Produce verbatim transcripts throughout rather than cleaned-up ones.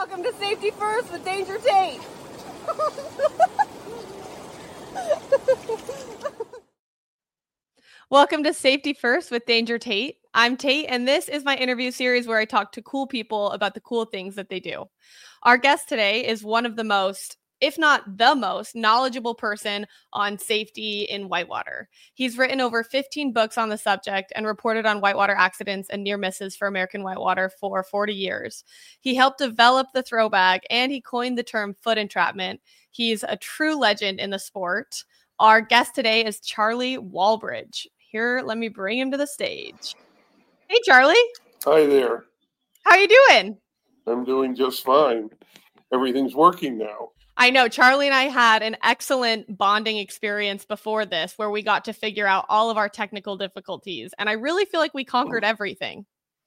Welcome to Safety First with Danger Tate. Welcome to Safety First with Danger Tate. I'm Tate, and this is my interview series where I talk to cool people about the cool things that they do. Our guest today is one of the most, if not the most, knowledgeable person on safety in whitewater. He's written over fifteen books on the subject and reported on whitewater accidents and near misses for American whitewater for forty years. He helped develop the throwback, and he coined the term foot entrapment. He's a true legend in the sport. Our guest today is Charlie Walbridge. Here, let me bring him to the stage. Hey, Charlie. Hi there. How you doing? I'm doing just fine. Everything's working now. I know. Charlie and I had an excellent bonding experience before this where we got to figure out all of our technical difficulties. And I really feel like we conquered everything.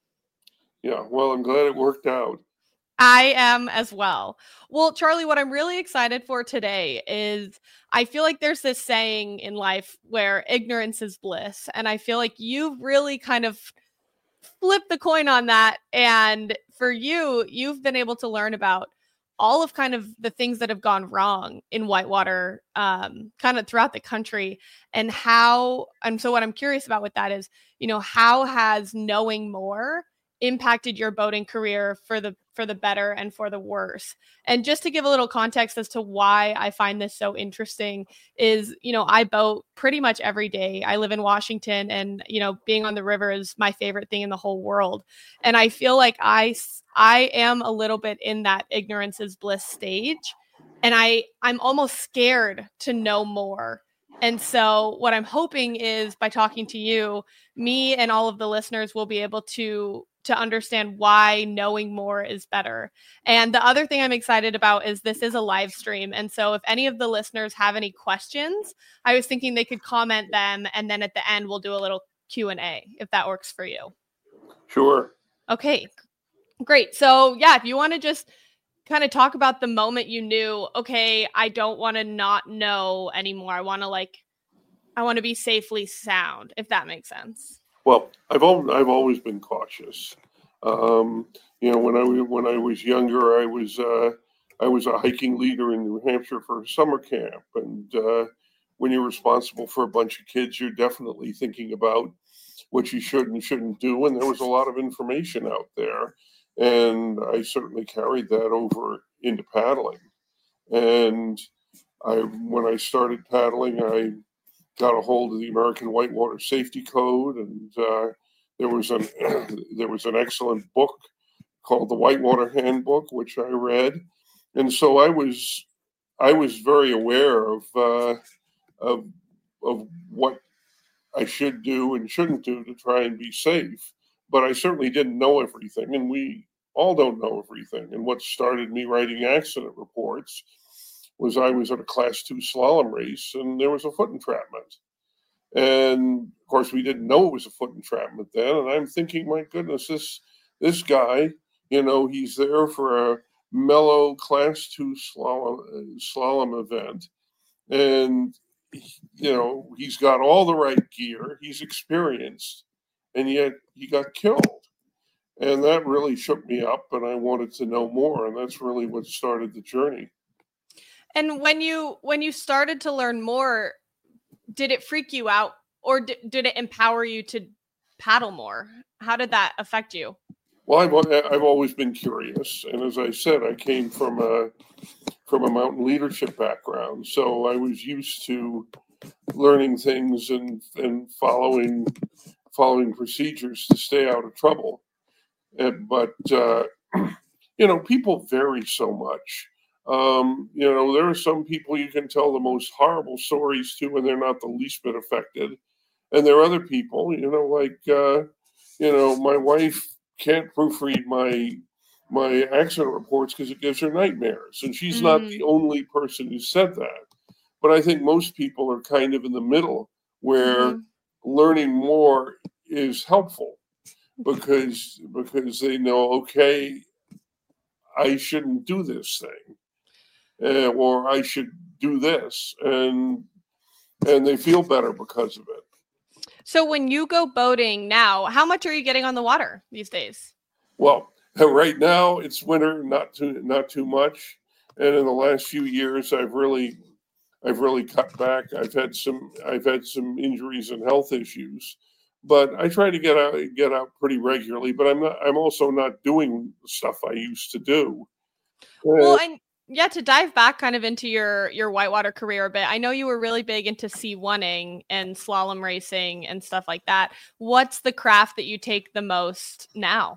Yeah, well, I'm glad it worked out. I am as well. Well, Charlie, what I'm really excited for today is I feel like there's this saying in life where ignorance is bliss. And I feel like you've really kind of flipped the coin on that. And for you, you've been able to learn about all of kind of the things that have gone wrong in whitewater um, kind of throughout the country and how, and so what I'm curious about with that is, you know, how has knowing more impacted your boating career for the for the better and for the worse? And just to give a little context as to why I find this so interesting is, you know, I boat pretty much every day. I live in Washington, and, you know, being on the river is my favorite thing in the whole world. And I feel like I I am a little bit in that ignorance is bliss stage, and I I'm almost scared to know more. And so what I'm hoping is by talking to you, me and all of the listeners will be able to to understand why knowing more is better. And the other thing I'm excited about is this is a live stream. And so if any of the listeners have any questions, I was thinking they could comment them. And then at the end, we'll do a little Q and A if that works for you. Sure. Okay, great. So yeah, if you want to just kind of talk about the moment you knew, okay, I don't want to not know anymore. I want to like, I want to be safely sound, if that makes sense. Well, I've al- I've always been cautious. Um, you know, when I w- when I was younger, I was uh, I was a hiking leader in New Hampshire for a summer camp, and uh, when you're responsible for a bunch of kids, you're definitely thinking about what you should and shouldn't do. And there was a lot of information out there, and I certainly carried that over into paddling. And I when I started paddling, I got a hold of the American Whitewater Safety Code, and uh, there was an there was an excellent book called the Whitewater Handbook, which I read, and so I was I was very aware of uh, of of what I should do and shouldn't do to try and be safe, but I certainly didn't know everything, and we all don't know everything. And what started me writing accident reports was I was at a class two slalom race, and there was a foot entrapment. And of course, we didn't know it was a foot entrapment then. And I'm thinking, my goodness, this this guy, you know, he's there for a mellow class two slalom, slalom event. And, you know, he's got all the right gear, he's experienced, and yet he got killed. And that really shook me up, and I wanted to know more. And that's really what started the journey. And when you when you started to learn more, did it freak you out, or d- did it empower you to paddle more? How did that affect you? Well, I've I've always been curious, and as I said, I came from a from a mountain leadership background, so I was used to learning things and and following following procedures to stay out of trouble. And, but uh, you know, people vary so much. Um, you know, there are some people you can tell the most horrible stories to, and they're not the least bit affected. And there are other people, you know, like, uh, you know, my wife can't proofread my my accident reports because it gives her nightmares. And she's mm. not the only person who said that. But I think most people are kind of in the middle where mm-hmm. learning more is helpful because because they know, okay, I shouldn't do this thing. Uh, or I should do this, and and they feel better because of it. So when you go boating now, how much are you getting on the water these days? Well, right now it's winter, not too not too much. And in the last few years, I've really I've really cut back. I've had some I've had some injuries and health issues, but I try to get out get out pretty regularly. But I'm not. I'm also not doing the stuff I used to do. Well, Uh, and yeah, to dive back kind of into your your whitewater career a bit, I know you were really big into C one-ing and slalom racing and stuff like that. What's the craft that you take the most now?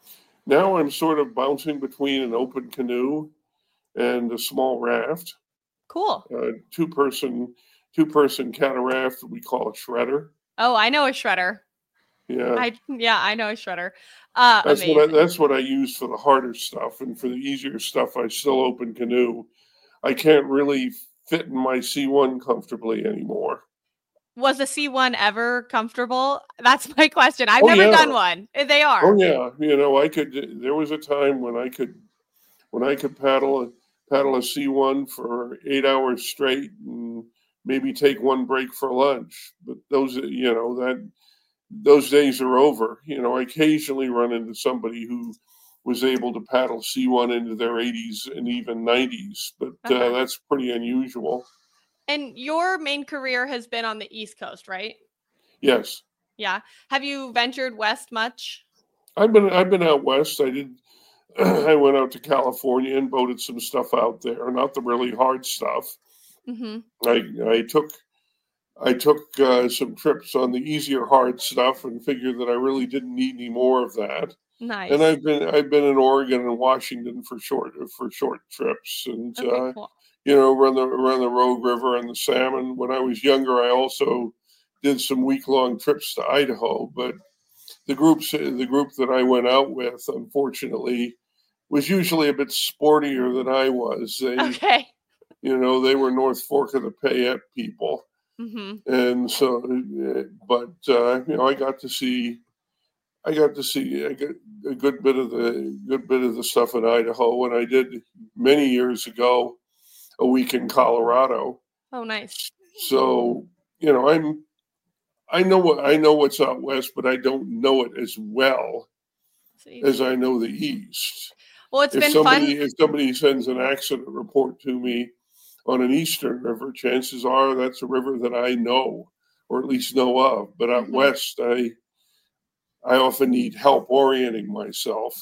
Now I'm sort of bouncing between an open canoe and a small raft, Cool. uh, two person two person cataract. We call it shredder. Oh, I know a shredder. Yeah, I yeah, I know a shredder. Uh, that's what I, amazing. that's what I use for the harder stuff, and for the easier stuff, I still open canoe. I can't really fit in my C one comfortably anymore. Was a C one ever comfortable? That's my question. I've Oh never yeah, done one. They oh are. yeah. You know, I could. There was a time when I could when I could paddle paddle a C one for eight hours straight and maybe take one break for lunch. But those, you know, that those days are over. You know, I occasionally run into somebody who was able to paddle C one into their eighties and even nineties, but uh, Uh-huh. that's pretty unusual. And your main career has been on the East Coast, right? Yes, Yeah. Have you ventured west much? I've been I've been out west. I did. I went out to California and boated some stuff out there. Not the really hard stuff. Mm-hmm. I I took I took uh, some trips on the easier hard stuff and figured that I really didn't need any more of that. And Nice. I've been I've been in Oregon and Washington for short for short trips, and Okay, uh, cool. you know, run the run the Rogue River and the salmon. When I was younger, I also did some week long trips to Idaho. But the groups the group that I went out with, unfortunately, was usually a bit sportier than I was. They, Okay. you know, they were North Fork of the Payette people, Mm-hmm. and so, uh, but uh, you know, I got to see, I got to see a good, a good bit of the good bit of the stuff in Idaho, and I did many years ago a week in Colorado. Oh, nice. So you know, I'm I know what I know what's out west, but I don't know it as well See. as I know the east. Well, it's If been somebody fun. if somebody sends an accident report to me on an eastern river, chances are that's a river that I know or at least know of. But out Mm-hmm. west, I I often need help orienting myself.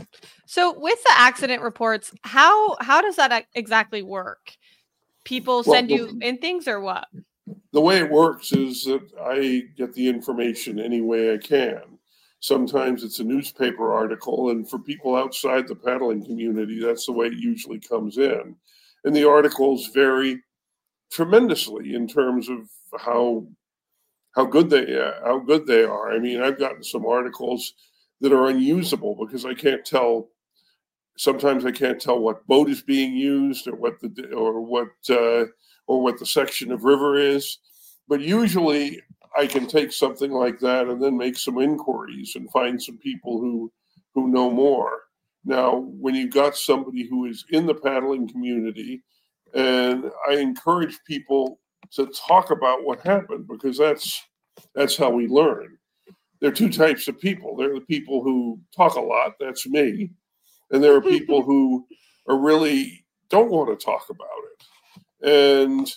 So with the accident reports, how how does that ac- exactly work? People Well, send you the, in things or what? the way it works is that I get the information any way I can. Sometimes it's a newspaper article, and for people outside the paddling community, that's the way it usually comes in. And the articles vary tremendously in terms of how how good they uh, how good they are. I mean, I've gotten some articles that are unusable because I can't tell. Sometimes I can't tell what boat is being used or what the or what uh, or what the section of river is. But usually, I can take something like that and then make some inquiries and find some people who who know more. Now, when you've got somebody who is in the paddling community, and I encourage people to talk about what happened because that's that's how we learn. There are two types of people. There are the people who talk a lot, that's me, and there are people who are really don't want to talk about it. And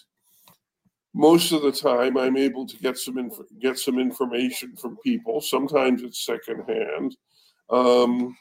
most of the time I'm able to get some inf- get some information from people. Sometimes it's secondhand. Um,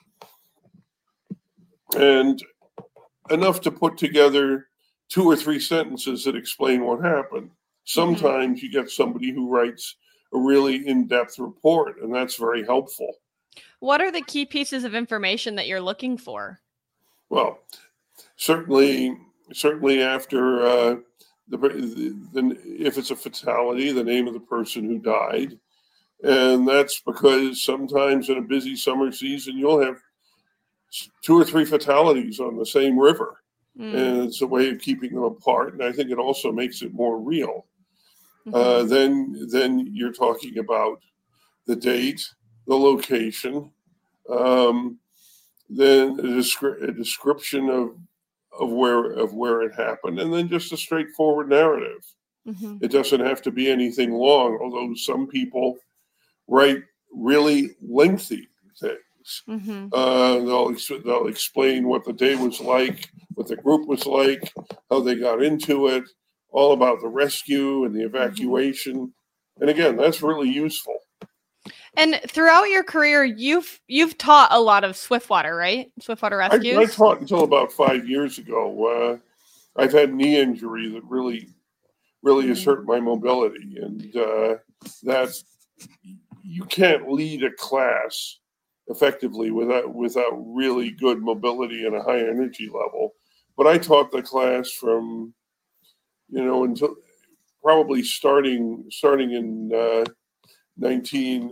and enough to put together two or three sentences that explain what happened. Mm-hmm. Sometimes you get somebody who writes a really in-depth report, and that's very helpful. What are the key pieces of information that you're looking for? Well, certainly, certainly after uh, the, the, the if it's a fatality, the name of the person who died, and that's because sometimes in a busy summer season you'll have two or three fatalities on the same river. Mm. And it's a way of keeping them apart. And I think it also makes it more real. Mm-hmm. Uh, then, then you're talking about the date, the location, um, then a, descri- a description of of where of where it happened, and then just a straightforward narrative. Mm-hmm. It doesn't have to be anything long, although some people write really lengthy things. things. Mm-hmm. Uh, they'll they'll explain what the day was like, what the group was like, how they got into it, all about the rescue and the evacuation. Mm-hmm. And again, that's really useful. And throughout your career, you've you've taught a lot of Swiftwater, right? Swiftwater rescues. I, I taught until about five years ago. Uh, I've had knee injury that really, really mm-hmm. has hurt my mobility, and uh, that you can't lead a class effectively without without really good mobility and a high energy level. But I taught the class from, you know, until probably starting starting in uh, nineteen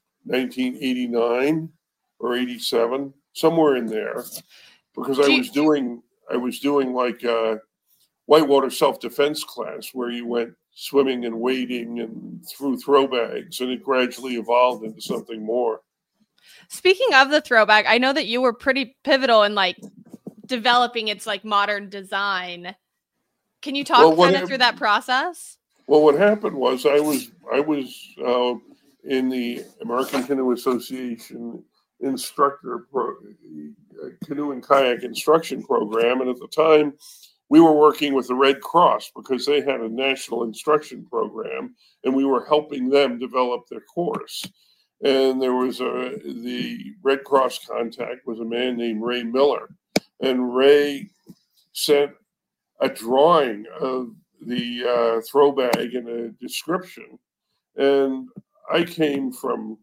eighty-nine or eighty-seven, somewhere in there, because I was doing I was doing like a whitewater self-defense class where you went swimming and wading and through throw bags, and it gradually evolved into something more. Speaking of the throw bag, I know that you were pretty pivotal in like developing its like modern design. Can you talk well, kind of through that process? Well, what happened was I was I was uh, in the American Canoe Association instructor pro, canoe and kayak instruction program, and at the time we were working with the Red Cross because they had a national instruction program, and we were helping them develop their course. And there was a the Red Cross contact was a man named Ray Miller, and Ray sent a drawing of the uh, throw bag and a description. And I came from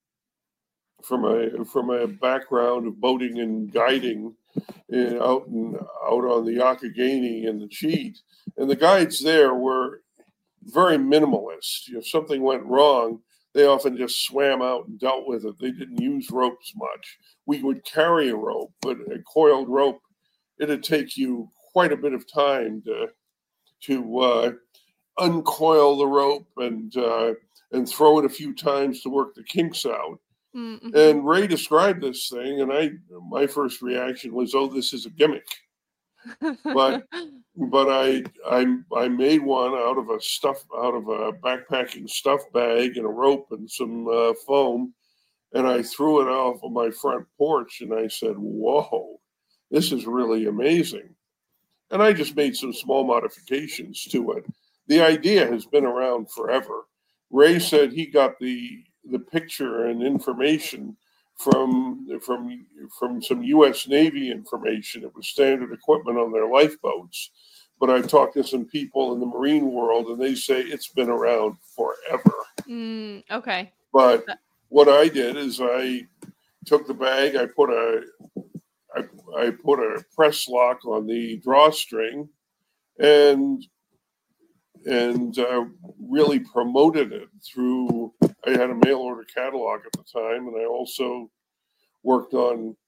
from a from a background of boating and guiding in, out and out on the Youghiogheny and the Cheat, and the guides there were very minimalist. If something went wrong, they often just swam out and dealt with it. They didn't use ropes much. We would carry a rope, but a coiled rope, it'd take you quite a bit of time to to uh, uncoil the rope and uh, and throw it a few times to work the kinks out. Mm-hmm. And Ray described this thing, and I my first reaction was, "Oh, this is a gimmick." but but I I I made one out of a stuff out of a backpacking stuff bag and a rope and some uh, foam, and I threw it off of my front porch, and I said, "Whoa, this is really amazing." And I just made some small modifications to it. The idea has been around forever. Ray said he got the the picture and information from from from some U S Navy information. It was standard equipment on their lifeboats. But I've talked to some people in the marine world, and they say it's been around forever. Mm, okay. But what I did is I took the bag, I put a I, I put a press lock on the drawstring, and and uh, really promoted it through. I had a mail order catalog at the time, and I also worked on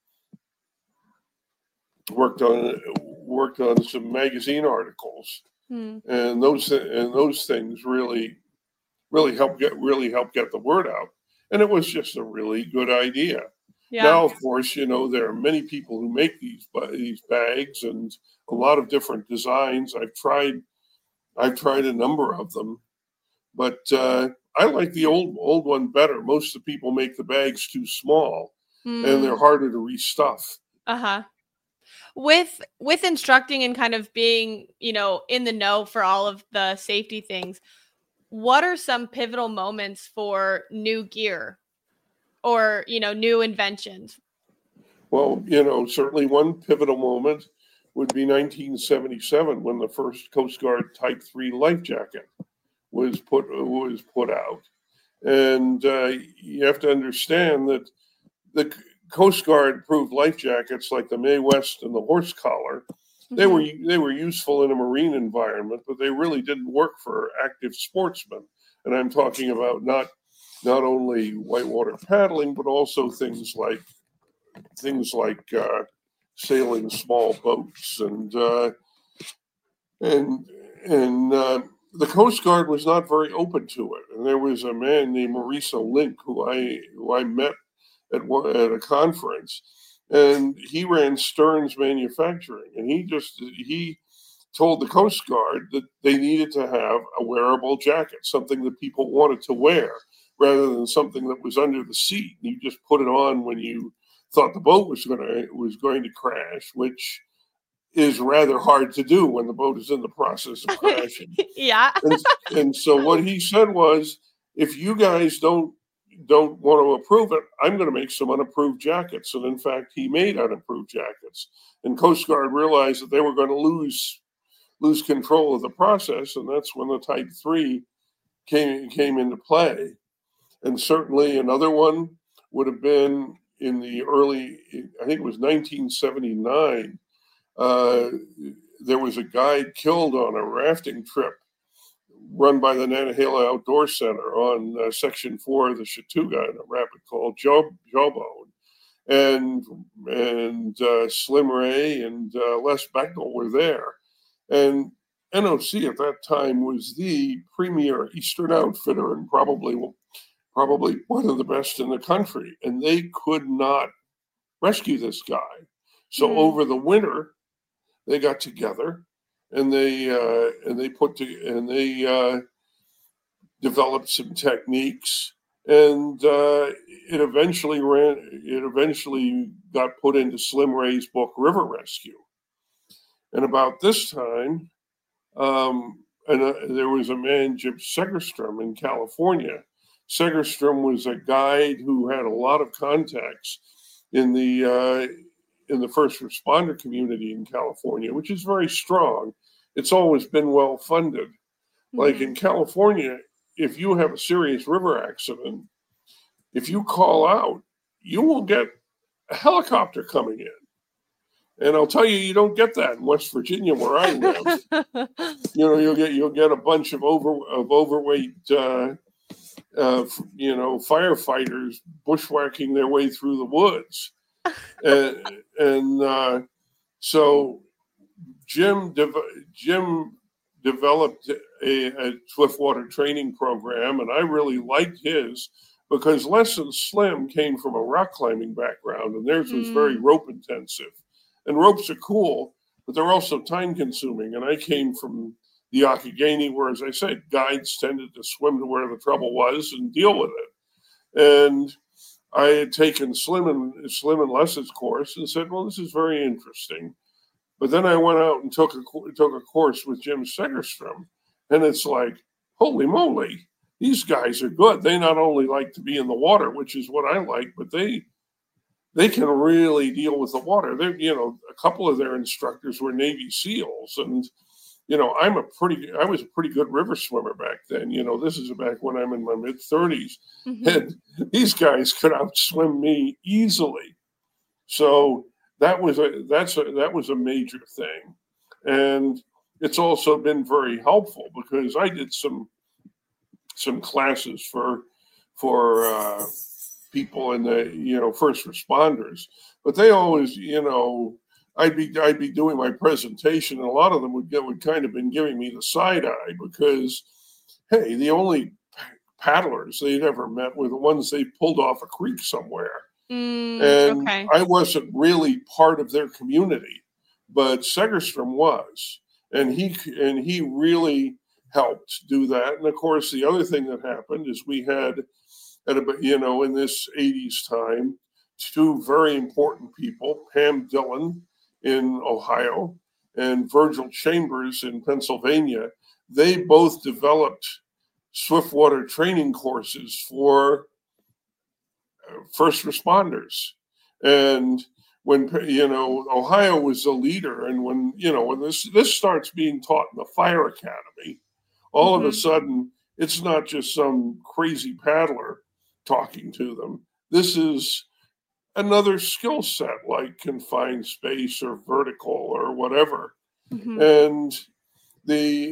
worked on worked on some magazine articles, hmm. and those and those things really really helped get really helped get the word out. And it was just a really good idea. Yeah. Now, of course, you know, there are many people who make these these bags and a lot of different designs. I've tried, I've tried a number of them, but uh, I like the old old one better. Most of the people make the bags too small, mm. and they're harder to restuff. Uh huh. With with instructing and kind of being, you know, in the know for all of the safety things, what are some pivotal moments for new gear? Or, you know, new inventions? Well, you know, certainly one pivotal moment would be nineteen seventy-seven when the first Coast Guard Type three life jacket was put was put out. And uh, you have to understand that the Coast Guard approved life jackets like the Mae West and the Horse Collar. Mm-hmm. They were they were useful in a marine environment, but they really didn't work for active sportsmen. And I'm talking about not not only whitewater paddling, but also things like things like uh, sailing small boats, and uh, and and uh, the Coast Guard was not very open to it. And there was a man named Maurice Link who I who I met at one, at a conference, and he ran Stearns Manufacturing, and he just he told the Coast Guard that they needed to have a wearable jacket, something that people wanted to wear, rather than something that was under the seat. You just put it on when you thought the boat was going to was going to crash, which is rather hard to do when the boat is in the process of crashing. Yeah. and, and so what he said was, if you guys don't don't want to approve it, I'm going to make some unapproved jackets. And in fact, he made unapproved jackets. And Coast Guard realized that they were going to lose lose control of the process, and that's when the Type three came came into play. And certainly another one would have been in the early, I think it was nineteen seventy-nine. Uh, there was a guide killed on a rafting trip run by the Nantahala Outdoor Center on uh, Section four of the Chattooga in a rapid called Jawbone. And, and uh, Slim Ray and uh, Les Becknell were there. And N O C at that time was the premier Eastern outfitter and probably probably one of the best in the country. And they could not rescue this guy. So mm. over the winter, they got together and they uh, and they put to, and they uh, developed some techniques, and uh, it eventually ran. It eventually got put into Slim Ray's book River Rescue. And about this time, um, and uh, there was a man, Jim Segerstrom, in California. Segerstrom was a guide who had a lot of contacts in the uh, in the first responder community in California, which is very strong. It's always been well funded. Mm-hmm. Like in California, if you have a serious river accident, if you call out, you will get a helicopter coming in. And I'll tell you, you don't get that in West Virginia, where I live. you know, you'll get you'll get a bunch of over of overweight, uh, uh, you know, firefighters bushwhacking their way through the woods, and and uh, so Jim de- Jim developed a, a swiftwater training program, and I really liked his because Les and Slim came from a rock climbing background, and theirs was mm. very rope intensive. And ropes are cool, but they're also time consuming. And I came from the Youghiogheny, where, as I said, guides tended to swim to where the trouble was and deal with it. And I had taken Slim and Slim and Les's course and said, well, this is very interesting. But then I went out and took a took a course with Jim Segerstrom, and it's like, holy moly, these guys are good. They not only like to be in the water, which is what I like, but they they can really deal with the water. They, you know, a couple of their instructors were Navy SEALs, and you know, I'm a pretty, I was a pretty good river swimmer back then. You know, this is back when I'm in my mid thirties, mm-hmm. and these guys could outswim me easily. So that was a that's a that was a major thing, and it's also been very helpful because I did some some classes for for uh, people in the you know first responders, but they always you know I'd be I'd be doing my presentation, and a lot of them would get would kind of been giving me the side eye because hey, the only paddlers they'd ever met were the ones they pulled off a creek somewhere. Mm, and okay. I wasn't really part of their community, but Segerstrom was, and he and he really helped do that. And of course, the other thing that happened is we had, at a, you know, in this eighties time, two very important people, Pam Dillon in Ohio and Virgil Chambers in Pennsylvania. They both developed swiftwater training courses for first responders. And when, you know, Ohio was the leader, and when, you know, when this, this starts being taught in the fire academy, all mm-hmm. of a sudden, it's not just some crazy paddler talking to them. This is another skill set like confined space or vertical or whatever. Mm-hmm. And the,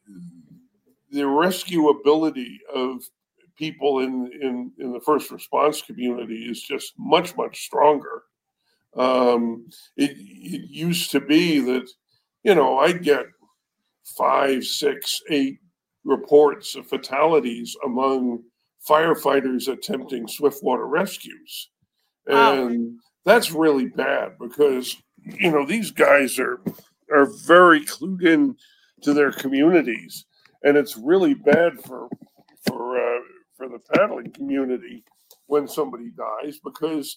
the rescuability of people in, in, in the first response community is just much, much stronger. Um, it, it used to be that, you know, I'd get five, six, eight reports of fatalities among firefighters attempting swiftwater rescues. And wow. That's really bad because, you know, these guys are, are very clued in to their communities. And it's really bad for, for, uh, for the paddling community when somebody dies, because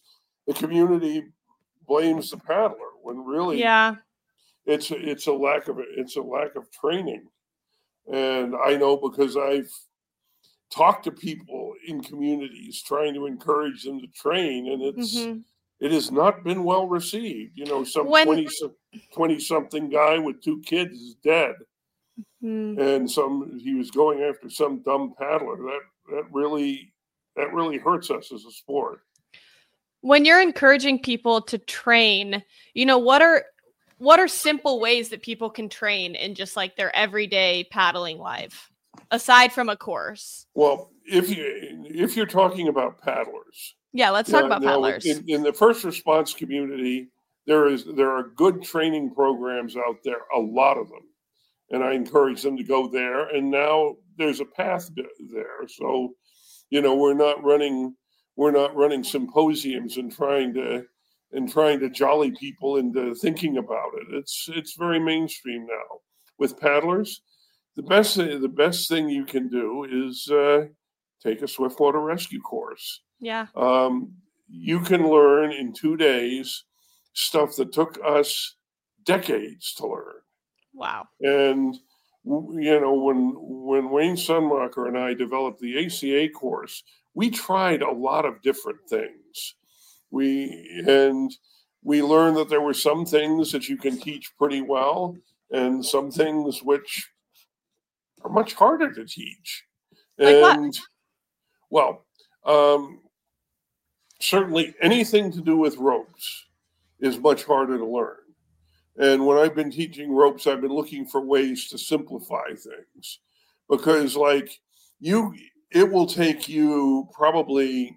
the community blames the paddler when really Yeah. it's it's a lack of it's a lack of training. And I know because I've talked to people in communities trying to encourage them to train, and it's hmm it has not been well received. You know, some When twenty twenty something guy with two kids is dead, mm, and some he was going after some dumb paddler. That that really that really hurts us as a sport. when you're encouraging people to train, you know, what are what are simple ways that people can train in just like their everyday paddling life aside from a course? Well, if you if you're talking about paddlers, Yeah, let's talk yeah, about now paddlers. in, in the first response community, there is there are good training programs out there, a lot of them, and I encourage them to go there. And now there's a path there, so you know we're not running we're not running symposiums and trying to and trying to jolly people into thinking about it. It's it's very mainstream now with paddlers. The best thing, the best thing you can do is uh, take a swiftwater rescue course. Yeah. Um, you can learn in two days stuff that took us decades to learn. Wow. And you know, when when Wayne Sunmacher and I developed the A C A course, we tried a lot of different things. We and we learned that there were some things that you can teach pretty well, and some things which are much harder to teach. Like what? And well, um, certainly anything to do with ropes is much harder to learn. And when I've been teaching ropes, I've been looking for ways to simplify things because, like, you, it will take you probably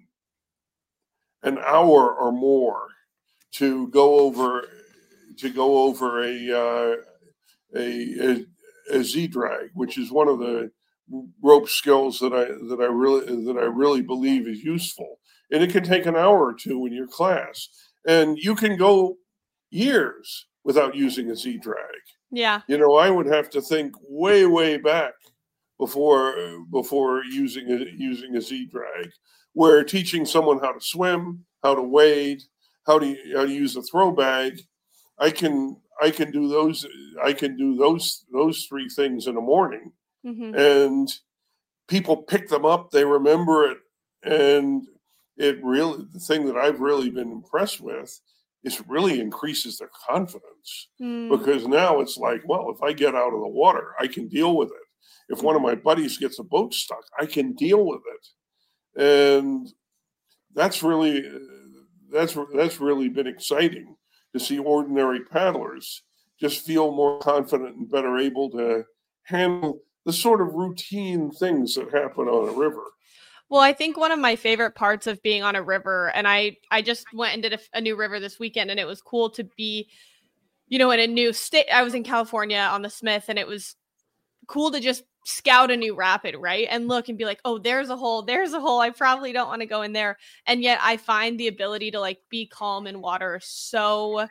an hour or more to go over to go over a uh, a, a a Z drag, which is one of the rope skills that I that I really that I really believe is useful. And it can take an hour or two in your class, and you can go years without using a Z drag. Yeah. You know, I would have to think way way back before before using a using a Z drag. Where teaching someone how to swim, how to wade, how to how to use a throw bag, I can I can do those I can do those those three things in the morning, hmm and people pick them up, they remember it, and it really the thing that I've really been impressed with is it really increases their confidence Mm. because now it's like, well, if I get out of the water, I can deal with it. If one of my buddies gets a boat stuck, I can deal with it, and that's really that's that's really been exciting to see ordinary paddlers just feel more confident and better able to handle the sort of routine things that happen on a river. Well, I think one of my favorite parts of being on a river, and I I just went and did a, a new river this weekend, and it was cool to be, you know, in a new state. I was in California on the Smith, and it was cool to just scout a new rapid, right? And look and be like, oh, there's a hole, there's a hole. I probably don't want to go in there. And yet I find the ability to like be calm in water so,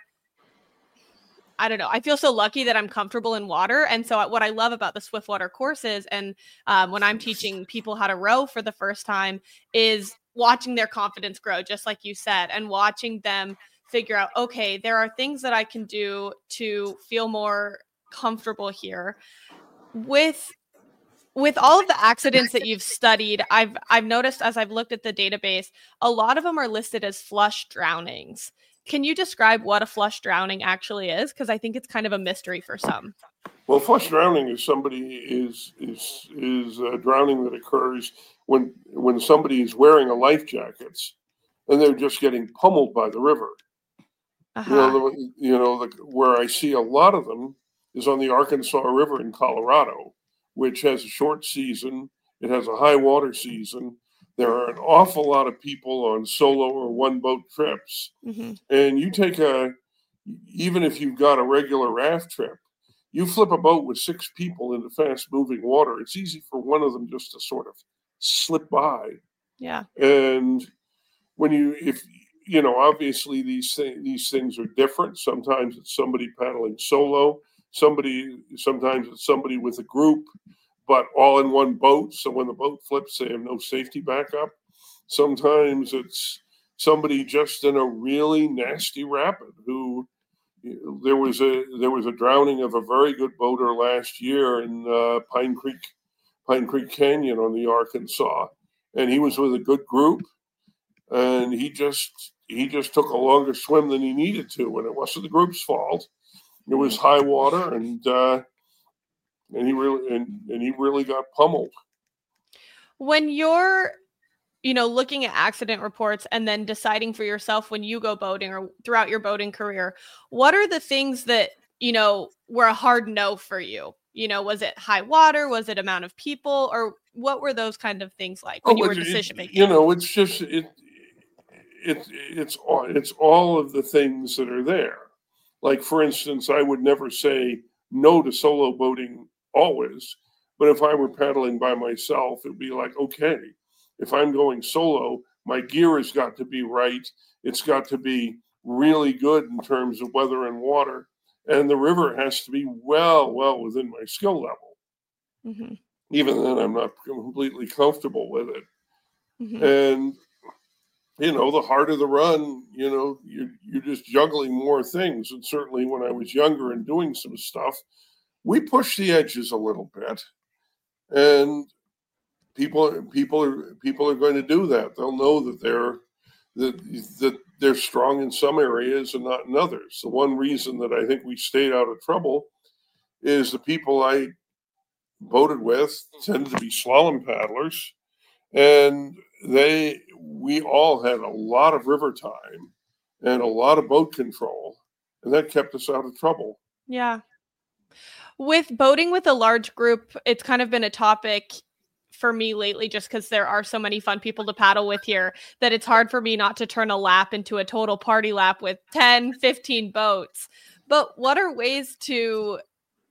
I don't know. I feel so lucky that I'm comfortable in water. And so what I love about the Swiftwater courses and um, when I'm teaching people how to row for the first time is watching their confidence grow, just like you said, and watching them figure out, okay, there are things that I can do to feel more comfortable here. With with all of the accidents that you've studied, I've I've noticed as I've looked at the database, a lot of them are listed as flush drownings. Can you describe what a flush drowning actually is? Because I think it's kind of a mystery for some. Well, flush drowning is somebody is is is uh, drowning that occurs when when somebody is wearing a life jacket and they're just getting pummeled by the river. You know, Uh-huh. the, you know the, where I see a lot of them is on the Arkansas River in Colorado, which has a short season. It has a high water season. There are an awful lot of people on solo or one boat trips. hmm And you take a, even if you've got a regular raft trip, you flip a boat with six people into fast moving water. It's easy for one of them just to sort of slip by. Yeah. And when you, if, you know, obviously these things, these things are different. Sometimes it's somebody paddling solo. Somebody, sometimes it's somebody with a group, but all in one boat. So when the boat flips, they have no safety backup. Sometimes it's somebody just in a really nasty rapid who there was a there was a drowning of a very good boater last year in uh, Pine Creek Pine Creek Canyon on the Arkansas, and he was with a good group, and he just he just took a longer swim than he needed to, and it wasn't the group's fault. It was high water, and uh, and he really and, and he really got pummeled. When you're, you know, looking at accident reports and then deciding for yourself when you go boating or throughout your boating career, what are the things that, you know, were a hard no for you? You know, was it high water? Was it amount of people? Or what were those kind of things like when oh, you were decision making? You know, it's just, it, it, it's, all, it's all of the things that are there. Like, for instance, I would never say no to solo boating always. But if I were paddling by myself, it'd be like, okay, if I'm going solo, my gear has got to be right. It's got to be really good in terms of weather and water. And the river has to be well, well within my skill level. Mm-hmm. Even then, I'm not completely comfortable with it. Mm-hmm. And, you know, the harder the run, you know, you're, you're just juggling more things. And certainly when I was younger and doing some stuff, we pushed the edges a little bit. And people, people are people are going to do that. They'll know that they're that that they're strong in some areas and not in others. The one reason that I think we stayed out of trouble is the people I boated with tended to be slalom paddlers, and they we all had a lot of river time and a lot of boat control, and that kept us out of trouble. Yeah. With boating with a large group, it's kind of been a topic for me lately, just because there are so many fun people to paddle with here, that it's hard for me not to turn a lap into a total party lap with ten, fifteen boats. But what are ways to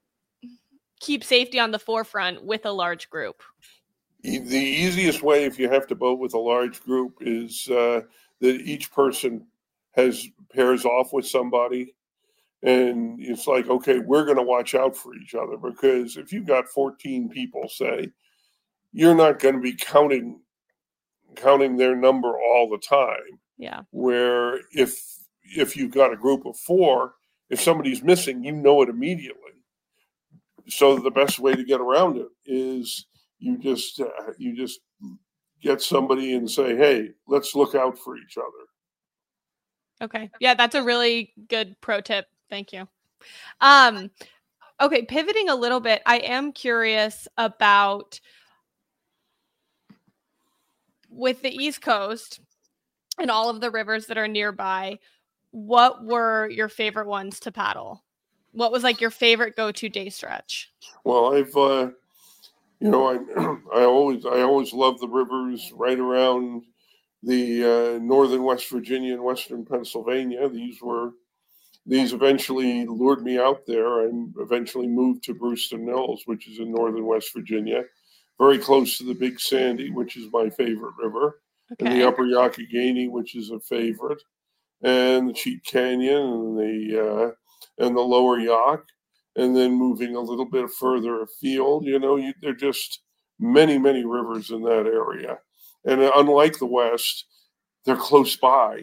keep safety on the forefront with a large group? The easiest way, if you have to boat with a large group, is uh, that each person has pairs off with somebody. And it's like, okay, we're going to watch out for each other, because if you've got fourteen people, say, you're not going to be counting counting their number all the time. Yeah. Where if if you've got a group of four, if somebody's missing, you know it immediately. So the best way to get around it is you just uh, you just get somebody and say, hey, let's look out for each other. Okay. Yeah, that's a really good pro tip. Thank you. Um, okay, pivoting a little bit, I am curious about, with the East Coast and all of the rivers that are nearby, what were your favorite ones to paddle? What was like your favorite go-to day stretch? Well, I've, uh, you know, I, I always, I always love the rivers right around the uh, northern West Virginia and western Pennsylvania. These were, these eventually lured me out there. I eventually moved to Brewston Mills, which is in northern West Virginia, very close to the Big Sandy, which is my favorite river, okay. And the Upper Youghiogheny, which is a favorite, and the Cheat Canyon and the uh, and the Lower Yacht, and then moving a little bit further afield. You know, you, there are just many, many rivers in that area, and unlike the West, they're close by.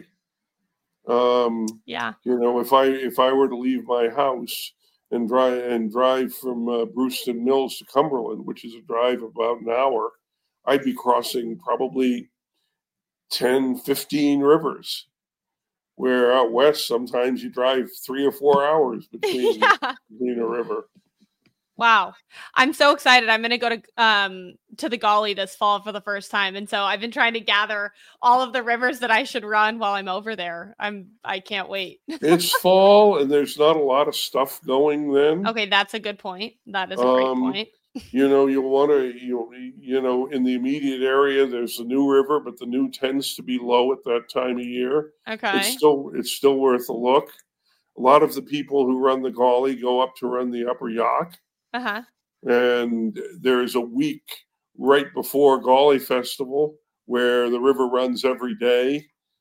Um, yeah. You know, if I if I were to leave my house and drive and drive from uh, Brewston Mills to Cumberland, which is a drive about an hour, I'd be crossing probably ten, fifteen rivers. Where out west, sometimes you drive three or four hours between, yeah. between a river. Wow. I'm so excited. I'm going to go to um to the Gauley this fall for the first time. And so I've been trying to gather all of the rivers that I should run while I'm over there. I'm I can't wait. It's fall and there's not a lot of stuff going then. Okay, that's a good point. That is a great um, point. You know, you'll want to, you, you know, in the immediate area, there's the New River, but the New tends to be low at that time of year. Okay. It's still, it's still worth a look. A lot of the people who run the Gauley go up to run the Upper Yacht. Uh-huh. And there's a week right before Gauley Festival where the river runs every day.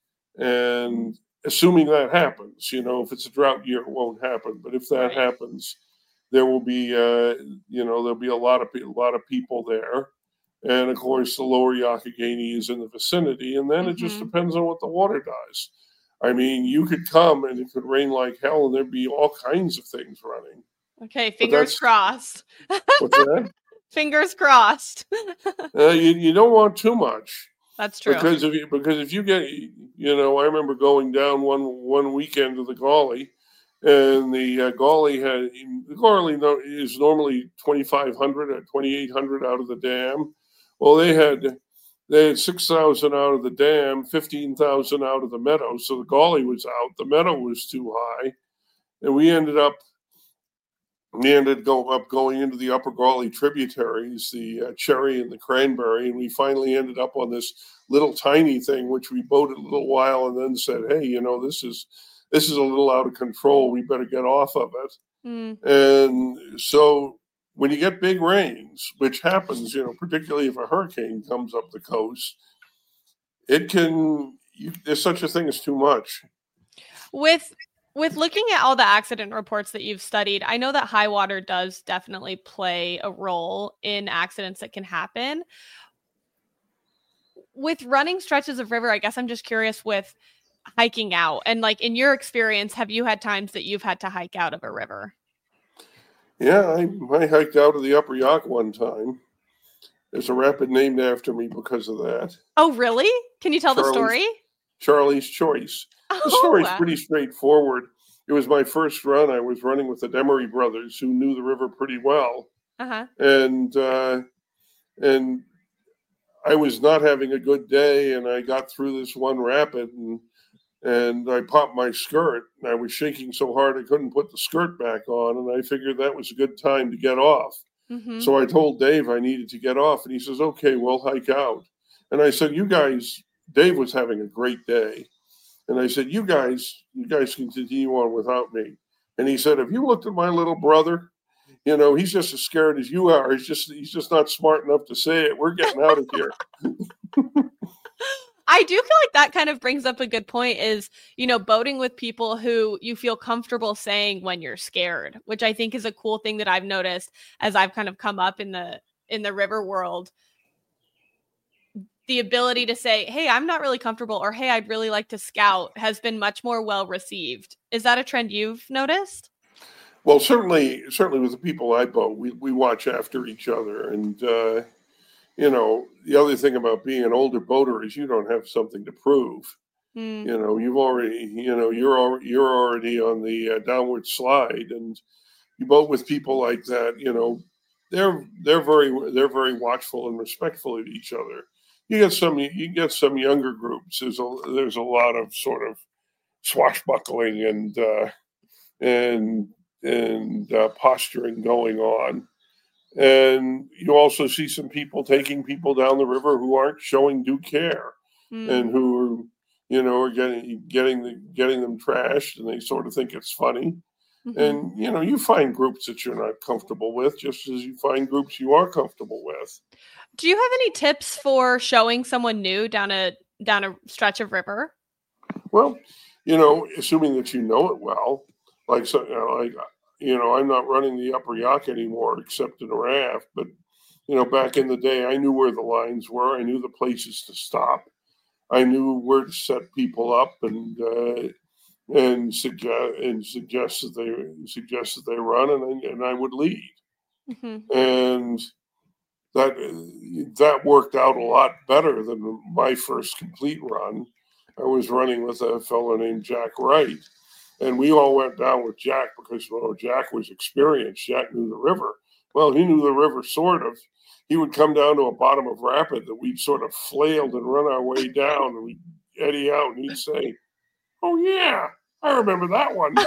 And assuming that happens, you know, if it's a drought year, it won't happen. But if that right. happens, there will be, uh, you know, there'll be a lot of a lot of people there. And of course, the lower Youghiogheny is in the vicinity. And then mm-hmm. it just depends on what the water does. I mean, you could come and it could rain like hell and there'd be all kinds of things running. Okay, fingers crossed. What's that? Fingers crossed. uh, you, you don't want too much. That's true. Because if you, because if you get, you know, I remember going down one one weekend to the Gauley, and the uh, Gauley had, the Gauley is normally twenty-five hundred or twenty-eight hundred out of the dam. Well, they had they had six thousand out of the dam, fifteen thousand out of the meadow. So the Gauley was out. The meadow was too high. And we ended up, we ended go up going into the upper Gauley tributaries, the uh, Cherry and the Cranberry. And we finally ended up on this little tiny thing, which we boated a little while and then said, hey, you know, this is, this is a little out of control. We better get off of it. Mm. And so when you get big rains, which happens, you know, particularly if a hurricane comes up the coast, it can, you, there's such a thing as too much. With with looking at all the accident reports that you've studied, I know that high water does definitely play a role in accidents that can happen. With running stretches of river, I guess I'm just curious with hiking out. And like in your experience, have you had times that you've had to hike out of a river? Yeah, I, I hiked out of the Upper Yough one time. There's a rapid named after me because of that. Oh, really? Can you tell Charlie's, the story? Charlie's Choice. Oh, the story's pretty straightforward. It was my first run. I was running with the Demery brothers, who knew the river pretty well. Uh-huh. And uh, and I was not having a good day, and I got through this one rapid, and and I popped my skirt, and I was shaking so hard I couldn't put the skirt back on, and I figured that was a good time to get off. Mm-hmm. So I told Dave I needed to get off, and he says, okay, we'll hike out. And I said, you guys, Dave was having a great day. And I said, you guys, you guys can continue on without me. And he said, have you looked at my little brother? You know, he's just as scared as you are. He's just, he's just not smart enough to say it. We're getting out of here. I do feel like that kind of brings up a good point is, you know, boating with people who you feel comfortable saying when you're scared, which I think is a cool thing that I've noticed as I've kind of come up in the, in the river world. The ability to say, hey, I'm not really comfortable, or hey, I'd really like to scout has been much more well received. Is that a trend you've noticed? Well, certainly, certainly with the people I boat, we, we watch after each other. And, uh, you know, the other thing about being an older boater is you don't have something to prove. Mm. You know, you've already, you know, you're already, you're already on the uh, downward slide, and you boat with people like that. You know, they're they're very they're very watchful and respectful of each other. You get some you get some younger groups. There's a there's a lot of sort of swashbuckling and uh, and and uh, posturing going on. And you also see some people taking people down the river who aren't showing due care, mm. and who are, you know, are getting getting the, getting them trashed, and they sort of think it's funny. Mm-hmm. And you know, you find groups that you're not comfortable with, just as you find groups you are comfortable with. Do you have any tips for showing someone new down a down a stretch of river? Well, you know, assuming that you know it well, like so, you know, like. You know, I'm not running the Upper Yough anymore except in a raft. But, you know, back in the day, I knew where the lines were. I knew the places to stop. I knew where to set people up and uh, and suggest and suggest that they suggest that they run, and and I would lead. Mm-hmm. And that that worked out a lot better than my first complete run. I was running with a fellow named Jack Wright. And we all went down with Jack because, well, Jack was experienced. Jack knew the river. Well, he knew the river sort of. He would come down to a bottom of rapid that we'd sort of flailed and run our way down, and we'd eddy out, and he'd say, oh, yeah, I remember that one.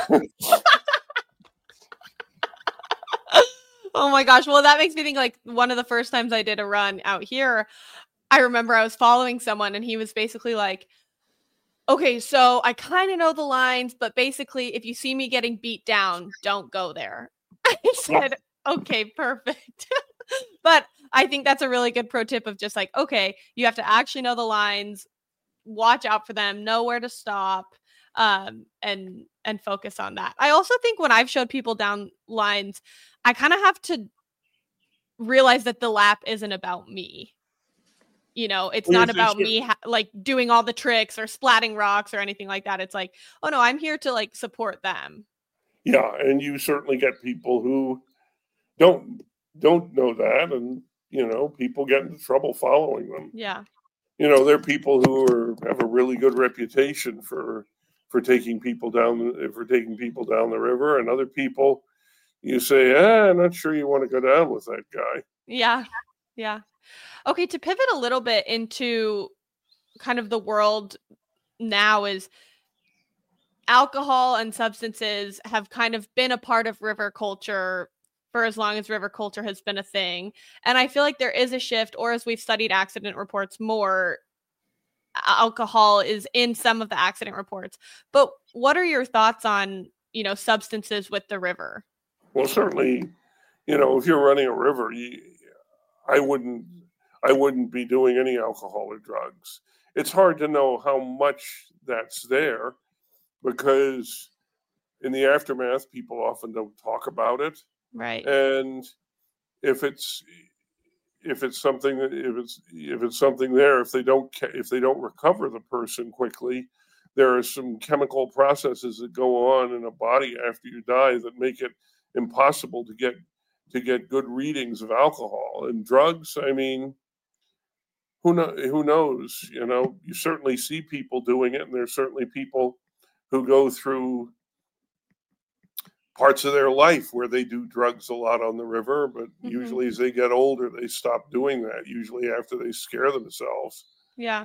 Oh, my gosh. Well, that makes me think like one of the first times I did a run out here, I remember I was following someone, and he was basically like, okay, so I kind of know the lines, but basically, if you see me getting beat down, don't go there. I said, okay, perfect. But I think that's a really good pro tip of just like, okay, you have to actually know the lines, watch out for them, know where to stop, um, and and focus on that. I also think when I've showed people down lines, I kind of have to realize that the lap isn't about me. You know, it's Well, not it's- it's about good. me ha- like doing all the tricks or splatting rocks or anything like that. It's like, oh no, I'm here to like support them. Yeah, and you certainly get people who don't don't know that, and you know, people get into trouble following them. Yeah. You know, there are people who are have a really good reputation for for taking people down the, for taking people down the river, and other people you say, ah, I'm not sure you want to go down with that guy. Yeah. Yeah. Okay, to pivot a little bit into kind of the world now, is alcohol and substances have kind of been a part of river culture for as long as river culture has been a thing. And I feel like there is a shift, or as we've studied accident reports more, alcohol is in some of the accident reports. But what are your thoughts on, you know, substances with the river? Well, certainly, you know, if you're running a river, you, I wouldn't I wouldn't be doing any alcohol or drugs. It's hard to know how much that's there because in the aftermath, people often don't talk about it. Right. And if it's if it's something that if it's if it's something there, if they don't ca- if they don't recover the person quickly, there are some chemical processes that go on in a body after you die that make it impossible to get to get good readings of alcohol and drugs. I mean, who know, who knows? You know, you certainly see people doing it, and there's certainly people who go through parts of their life where they do drugs a lot on the river, but Mm-hmm. usually as they get older, they stop doing that, usually after they scare themselves. Yeah.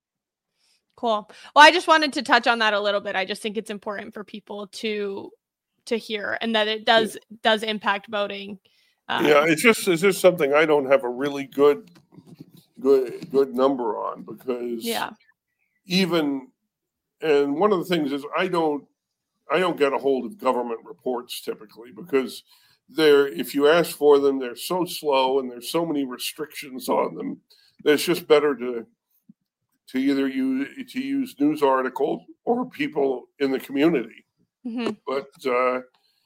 Cool. Well, I just wanted to touch on that a little bit. I just think it's important for people to to hear, and that it does yeah. does impact boating. Um, yeah, it's just it's just something I don't have a really good good good number on, because yeah. even and one of the things is I don't I don't get a hold of government reports typically, because they're if you ask for them, they're so slow and there's so many restrictions on them that it's just better to to either use to use news articles or people in the community. Mm-hmm. But uh,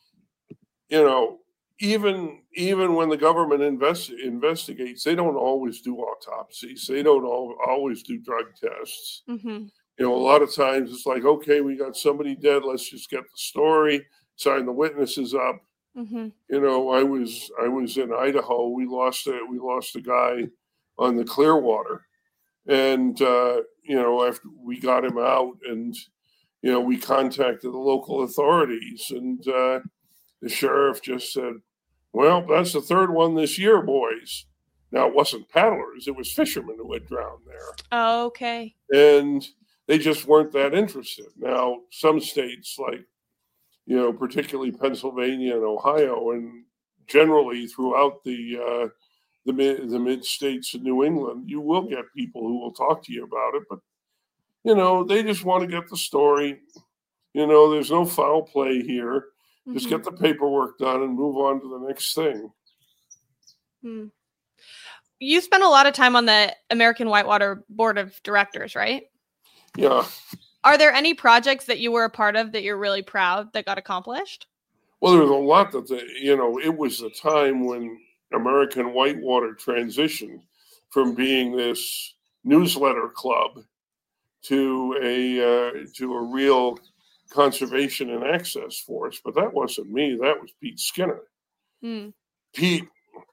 you know, even even when the government invest, investigates, they don't always do autopsies. They don't all, always do drug tests. Mm-hmm. You know, a lot of times it's like, okay, we got somebody dead. Let's just get the story, sign the witnesses up. Mm-hmm. You know, I was I was in Idaho. We lost a we lost a guy on the Clearwater, and uh, you know, after we got him out, and you know, we contacted the local authorities, and uh, the sheriff just said, "Well, that's the third one this year, boys." Now, it wasn't paddlers; it was fishermen who had drowned there. Oh, okay. And they just weren't that interested. Now, some states, like, you know, particularly Pennsylvania and Ohio, and generally throughout the uh, the mid the mid states of New England, you will get people who will talk to you about it, but you know, they just want to get the story. You know, there's no foul play here. Mm-hmm. Just get the paperwork done and move on to the next thing. Hmm. You spent a lot of time on the American Whitewater Board of Directors, right? Yeah. Are there any projects that you were a part of that you're really proud that got accomplished? Well, there was a lot that, the, you know, it was the time when American Whitewater transitioned from being this newsletter club to a uh, to a real conservation and access force. But that wasn't me. That was Pete Skinner. Mm. Pete,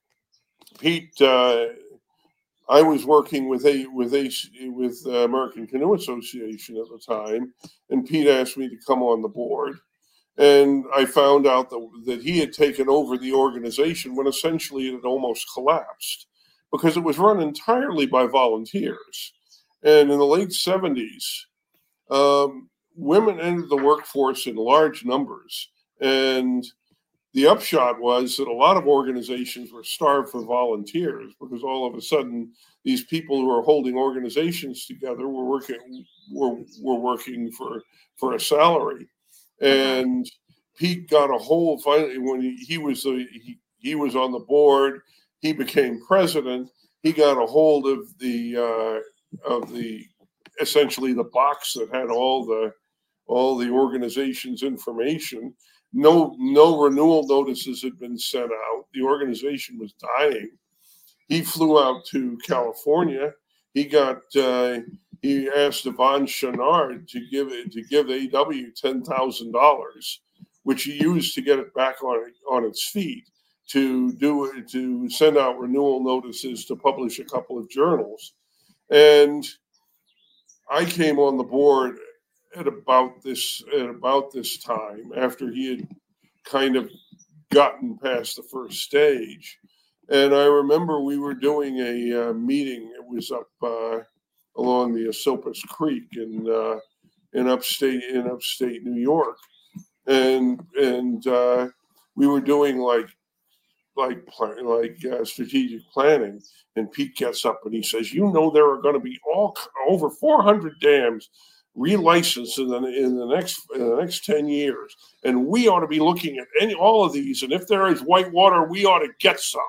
Pete, uh, I was working with a with a with the American Canoe Association at the time, and Pete asked me to come on the board. And I found out that, that he had taken over the organization when essentially it had almost collapsed, because it was run entirely by volunteers. And in the late seventies, um, women entered the workforce in large numbers. And the upshot was that a lot of organizations were starved for volunteers, because all of a sudden these people who were holding organizations together were working were, were working for, for a salary. And Pete got a hold finally when he, he was a, he, he was on the board. He became president. He got a hold of the uh, of the essentially the box that had all the all the organization's information. No no renewal notices had been sent out. The organization was dying. He flew out to California. he got uh, he asked Yvon Chouinard to give it to give A W ten thousand dollars, which he used to get it back on on its feet, to do to send out renewal notices, to publish a couple of journals. And I came on the board at about this at about this time, after he had kind of gotten past the first stage. And I remember we were doing a uh, meeting. It was up uh, along the Esopus Creek in uh, in upstate in upstate New York, and and uh, we were doing like like like uh, strategic planning. And Pete gets up and he says, "You know, there are going to be all over four hundred dams relicensed in the in the next in the next ten years, and we ought to be looking at any all of these. And if there is white water, we ought to get some."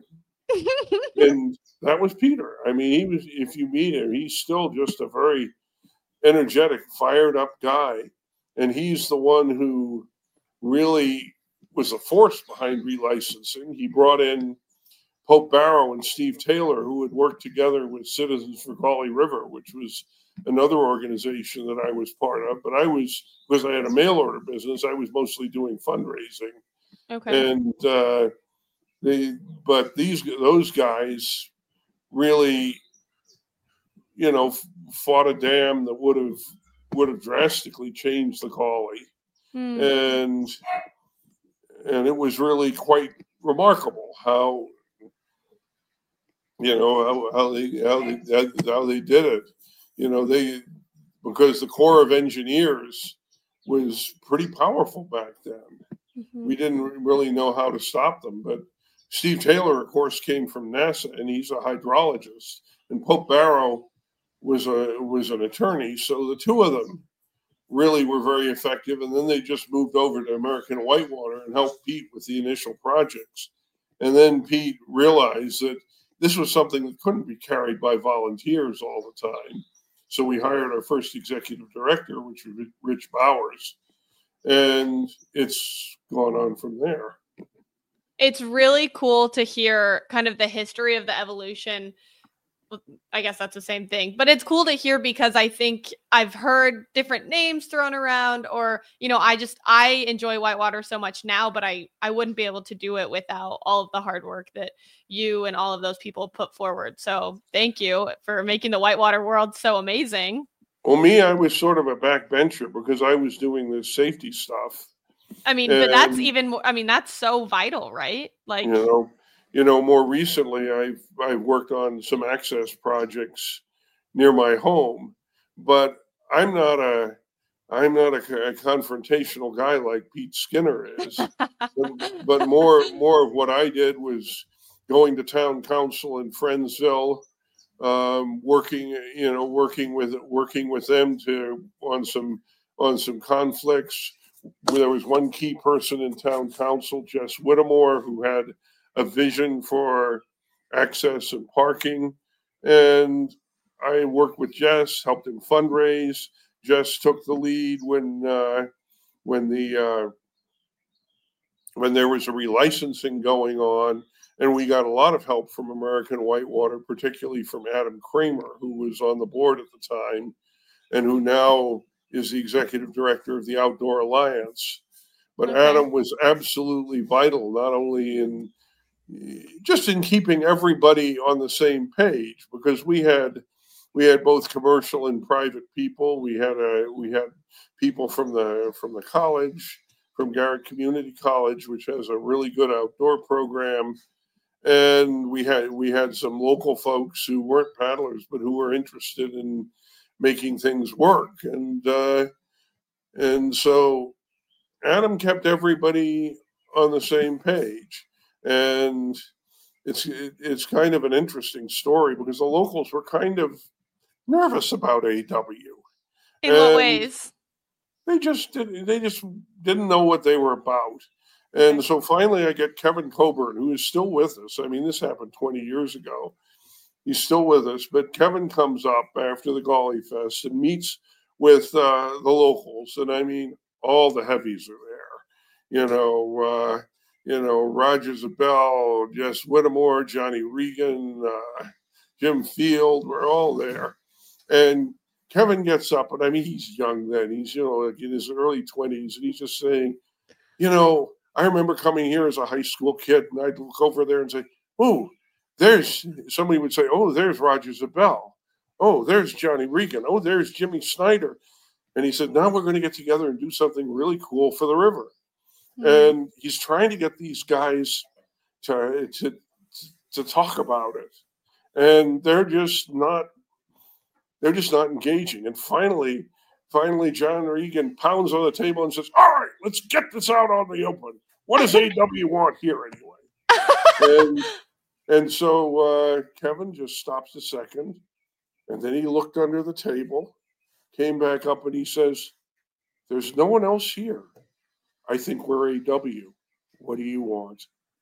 And that was Peter. I mean, he was. If you meet him, he's still just a very energetic, fired up guy, and he's the one who really was the force behind relicensing. He brought in Pope Barrow and Steve Taylor, who had worked together with Citizens for Gauley River, which was another organization that I was part of. But I was, because I had a mail order business, I was mostly doing fundraising. Okay. And uh, they, but these those guys really, you know, fought a dam that would have would have drastically changed the Gauley, hmm. and and it was really quite remarkable how, you know, how, how they how they how they did it. You know, they because the Corps of Engineers was pretty powerful back then. Mm-hmm. We didn't really know how to stop them, but Steve Taylor, of course, came from NASA, and he's a hydrologist, and Pope Barrow was a was an attorney. So the two of them really were very effective. And then they just moved over to American Whitewater and helped Pete with the initial projects. And then Pete realized that this was something that couldn't be carried by volunteers all the time. So we hired our first executive director, which was Rich Bowers, and it's gone on from there. It's really cool to hear kind of the history of the evolution. I guess that's the same thing, but it's cool to hear because I think I've heard different names thrown around, or, you know, I just, I enjoy whitewater so much now, but I, I wouldn't be able to do it without all of the hard work that you and all of those people put forward. So thank you for making the whitewater world so amazing. Well, me, I was sort of a backbencher because I was doing the safety stuff. I mean, and, but that's even more, I mean, that's so vital, right? Like, you know, you know, more recently, I've, I've worked on some access projects near my home, but I'm not a, I'm not a, a confrontational guy like Pete Skinner is, but, but more, more of what I did was going to town council in Friendsville, um, working, you know, working with, working with them to, on some, on some conflicts. There was one key person in town council, Jess Whittemore, who had a vision for access and parking. And I worked with Jess, helped him fundraise. Jess took the lead when uh, when the uh, when there was a relicensing going on. And we got a lot of help from American Whitewater, particularly from Adam Kramer, who was on the board at the time and who now is the executive director of the Outdoor Alliance. But okay. Adam was absolutely vital, not only in just in keeping everybody on the same page, because we had we had both commercial and private people. We had a we had people from the from the college, from Garrett Community College, which has a really good outdoor program, and we had we had some local folks who weren't paddlers but who were interested in making things work. And uh, and so Adam kept everybody on the same page. And it's it's kind of an interesting story because the locals were kind of nervous about A W. In what ways? They just didn't, they just didn't know what they were about. And okay. So finally I get Kevin Coburn, who is still with us. I mean, this happened twenty years ago. He's still with us, but Kevin comes up after the Gauley Fest and meets with uh, the locals. And I mean, all the heavies are there. You know, uh, you know, Roger Zabel, Jess Whittemore, Johnny Regan, uh, Jim Field, we're all there. And Kevin gets up, and I mean, he's young then. He's, you know, like in his early twenties, and he's just saying, you know, I remember coming here as a high school kid, and I'd look over there and say, oh, there's, somebody would say, oh, there's Roger Zabel. Oh, there's Johnny Regan. Oh, there's Jimmy Snyder. And he said, now we're going to get together and do something really cool for the river. Mm. And he's trying to get these guys to, to, to talk about it. And they're just not, they're just not engaging. And finally, finally, John Regan pounds on the table and says, all right, let's get this out on the open. What does A W want here anyway? and, and so uh, Kevin just stops a second. And then he looked under the table, came back up, and he says, there's no one else here. I think we're A W. What do you want?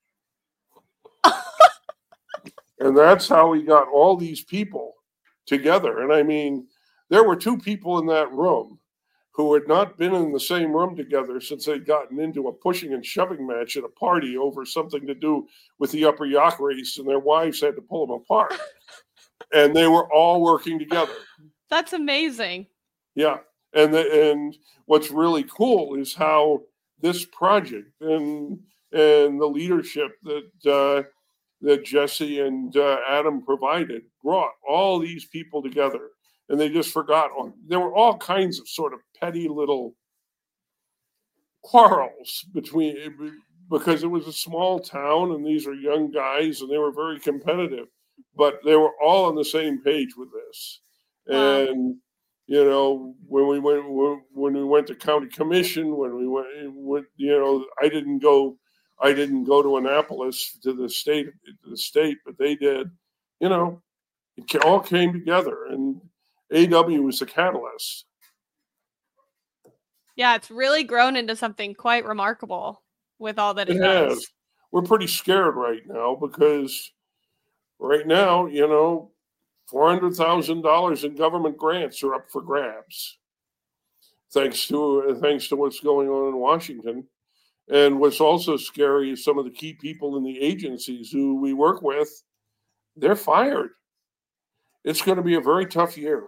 And that's how he got all these people together. And I mean, there were two people in that room who had not been in the same room together since they'd gotten into a pushing and shoving match at a party over something to do with the upper yacht race, and their wives had to pull them apart. And they were all working together. That's amazing. Yeah. And the, and what's really cool is how this project and and the leadership that uh, that Jesse and uh, Adam provided brought all these people together. And they just forgot. There were all kinds of sort of petty little quarrels between, because it was a small town and these are young guys and they were very competitive. But they were all on the same page with this. Wow. And, you know, when we went when we went to county commission, when we went, went, you know, I didn't go, I didn't go to Annapolis to the state, to the state, but they did. You know, it all came together, and A W was the catalyst. Yeah, it's really grown into something quite remarkable with all that it, it does. Has. We're pretty scared right now because. Right now, you know, four hundred thousand dollars in government grants are up for grabs, thanks to thanks to what's going on in Washington. And what's also scary is some of the key people in the agencies who we work with, they're fired. It's going to be a very tough year.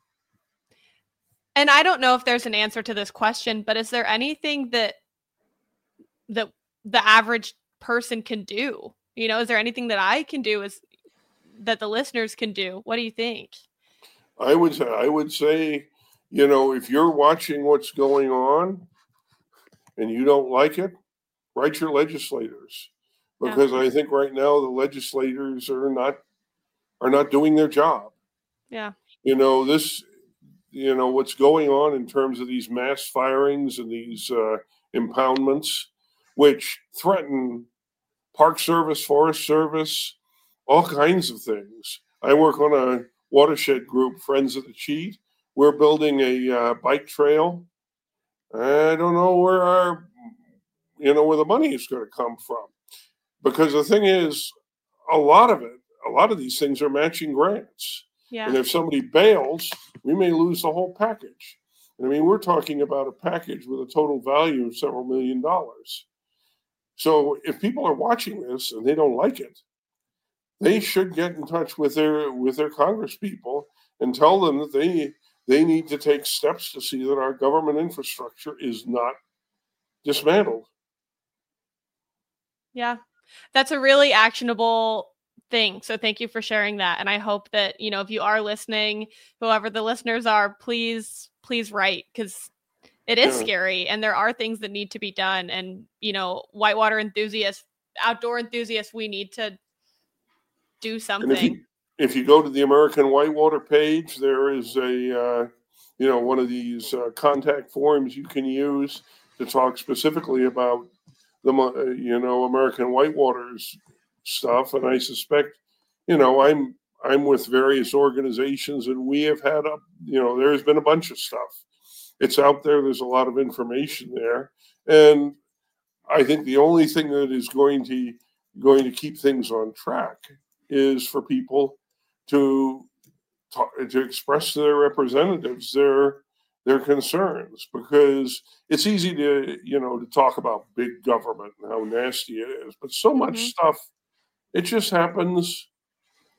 And I don't know if there's an answer to this question, but is there anything that that the average person can do? You know, is there anything that I can do as that the listeners can do? What do you think? I would I would say, you know, if you're watching what's going on and you don't like it, write your legislators, because yeah. I think right now the legislators are not are not doing their job. Yeah. You know, this, you know, what's going on in terms of these mass firings and these uh, impoundments, which threaten Park Service, Forest Service, all kinds of things. I work on a watershed group, Friends of the Cheat. We're building a uh, bike trail. I don't know where our, you know, where the money is going to come from, because the thing is, a lot of it, a lot of these things are matching grants. Yeah. And if somebody bails, we may lose the whole package. And I mean, we're talking about a package with a total value of several million dollars. So if people are watching this and they don't like it, they should get in touch with their with their Congress people and tell them that they they need to take steps to see that our government infrastructure is not dismantled. Yeah, that's a really actionable thing. So thank you for sharing that. And I hope that, you know, if you are listening, whoever the listeners are, please, please write, because it is yeah. scary and there are things that need to be done. And, you know, whitewater enthusiasts, outdoor enthusiasts, we need to do something. If you, if you go to the American Whitewater page, there is a, uh, you know, one of these uh, contact forms you can use to talk specifically about the, uh, you know, American Whitewater's stuff. And I suspect, you know, I'm I'm with various organizations, and we have had a, you know, there's been a bunch of stuff. It's out there. There's a lot of information there, and I think the only thing that is going to going to keep things on track is for people to talk, to express to their representatives their their concerns, because it's easy to, you know, to talk about big government and how nasty it is, but so much mm-hmm. stuff, it just happens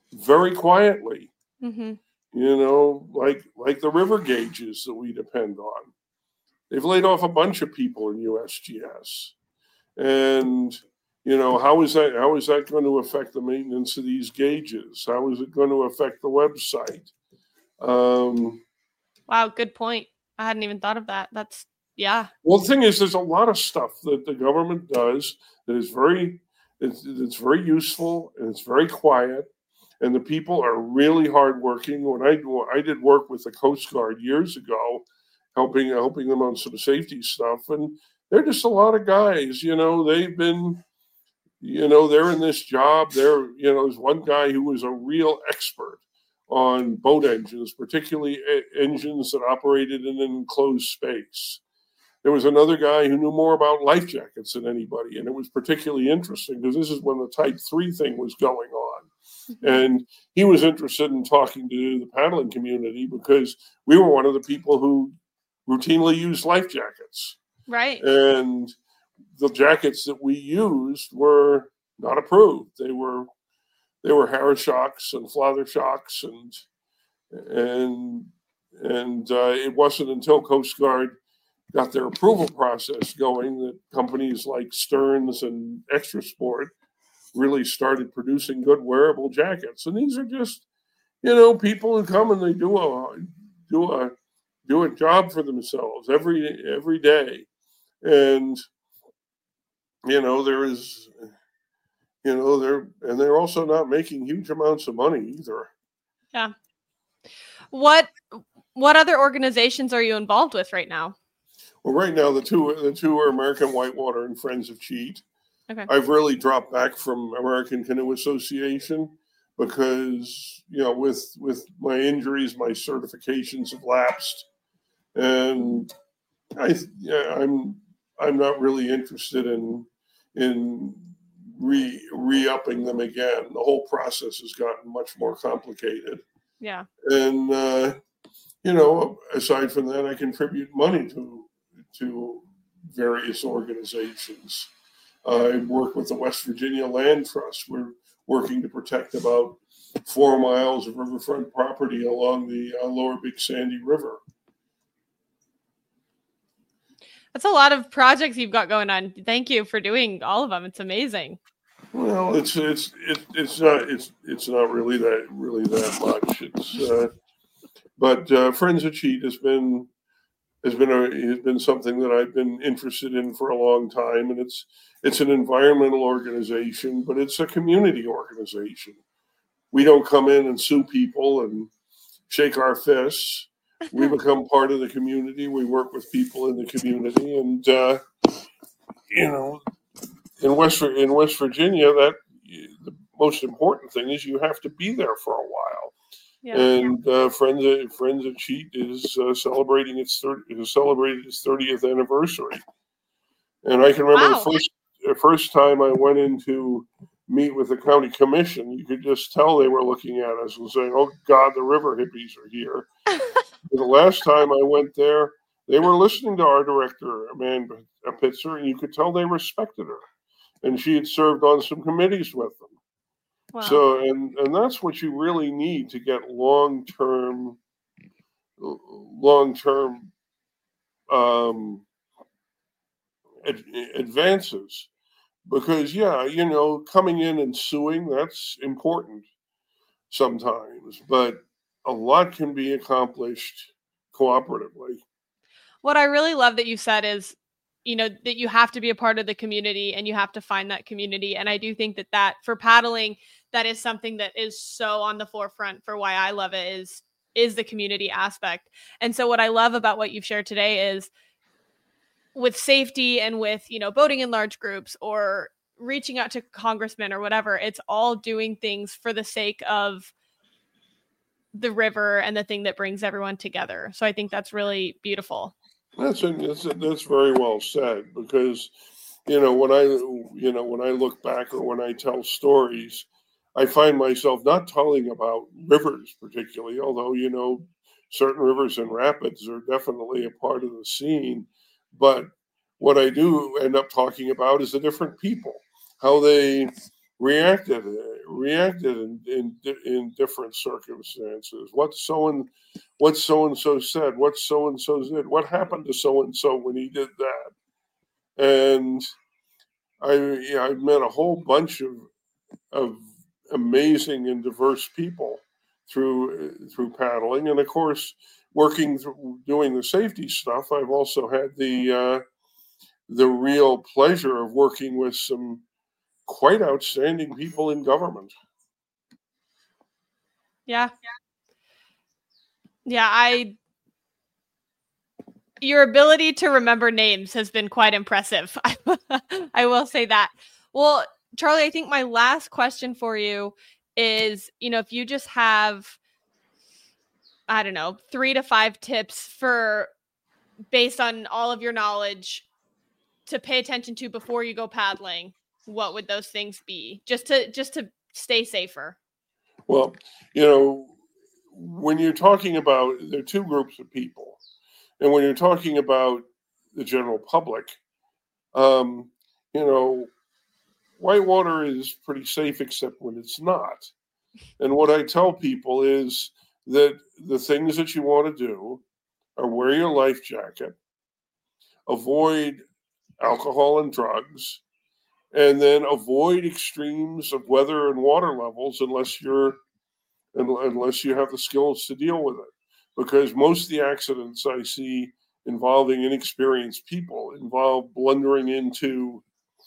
very quietly. Mm-hmm. You know, like like the river gauges that we depend on. They've laid off a bunch of people in U S G S. And, you know, how is that how is that going to affect the maintenance of these gauges? How is it going to affect the website? Um, wow, good point. I hadn't even thought of that. That's yeah. Well, the thing is, there's a lot of stuff that the government does that is very, it's, it's very useful and it's very quiet, and the people are really hardworking. When I I did work with the Coast Guard years ago, helping helping them on some safety stuff, and they're just a lot of guys. You know, they've been, you know, they're in this job. They're, you know, there's one guy who was a real expert on boat engines, particularly engines that operated in an enclosed space. There was another guy who knew more about life jackets than anybody, and it was particularly interesting because this is when the Type three thing was going on. Mm-hmm. And he was interested in talking to the paddling community because we were one of the people who routinely used life jackets. Right. And the jackets that we used were not approved. They were they were Harris-Shocks and Flather-Shocks, and and and uh, it wasn't until Coast Guard got their approval process going that companies like Stearns and Extra Sport really started producing good wearable jackets. And these are just, you know, people who come and they do a do a do a job for themselves every every day. And you know, there is, you know, they're and they're also not making huge amounts of money either. Yeah. What what other organizations are you involved with right now? Well, right now the two the two are American Whitewater and Friends of Cheat. Okay. I've really dropped back from American Canoe Association because, you know, with with my injuries, my certifications have lapsed, and I yeah, I'm I'm not really interested in in re re-upping them again. The whole process has gotten much more complicated. Yeah. And uh, you know, aside from that, I contribute money to to various organizations. I work with the West Virginia Land Trust. We're working to protect about four miles of riverfront property along the uh, lower Big Sandy River. That's a lot of projects you've got going on. Thank you for doing all of them. It's amazing. Well, it's it's it, it's not it's it's not really that really that much. It's uh, but uh, Friends of Cheat has been has been a has been something that I've been interested in for a long time, and it's it's an environmental organization, but it's a community organization. We don't come in and sue people and shake our fists. We become part of the community. We work with people in the community, and uh, you know, in West in West Virginia, that the most important thing is you have to be there for a while. Yeah. And uh, Friends of, Friends of Cheat is uh, celebrating its third is celebrated its thirtieth anniversary. And I can remember wow. the first the first time I went in to meet with the county commission, you could just tell they were looking at us and saying, "Oh God, the river hippies are here." The last time I went there, they were listening to our director, Amanda Pitzer, and you could tell they respected her. And she had served on some committees with them. Wow. So, and, and that's what you really need to get long-term, long-term um, ad- advances. Because, yeah, you know, coming in and suing, that's important sometimes. But a lot can be accomplished cooperatively. What I really love that you said is, you know, that you have to be a part of the community and you have to find that community. And I do think that that for paddling, that is something that is so on the forefront for why I love it is, is the community aspect. And so what I love about what you've shared today is with safety and with, you know, boating in large groups or reaching out to congressmen or whatever, it's all doing things for the sake of the river and the thing that brings everyone together. So I think that's really beautiful. That's a, that's a, that's very well said, because you know when I you know when I look back or when I tell stories, I find myself not telling about rivers particularly, although you know certain rivers and rapids are definitely a part of the scene. But what I do end up talking about is the different people, how they reacted reacted in, in in different circumstances. What so and what so and so said, what so and so did, what happened to so and so when he did that, and I yeah, I've met a whole bunch of of amazing and diverse people through through paddling, and of course, working through doing the safety stuff. I've also had the uh, the real pleasure of working with some quite outstanding people in government. Yeah. Yeah, I your ability to remember names has been quite impressive. I will say that. Well, Charlie, I think my last question for you is, you know, if you just have, I don't know, three to five tips for, based on all of your knowledge, to pay attention to before you go paddling, what would those things be? Just to just to stay safer. Well, you know, when you're talking about, there are two groups of people, and when you're talking about the general public, um, you know, whitewater is pretty safe except when it's not. And what I tell people is that the things that you want to do are wear your life jacket, avoid alcohol and drugs, and then avoid extremes of weather and water levels unless you're unless you have the skills to deal with it. Because most of the accidents I see involving inexperienced people involve blundering into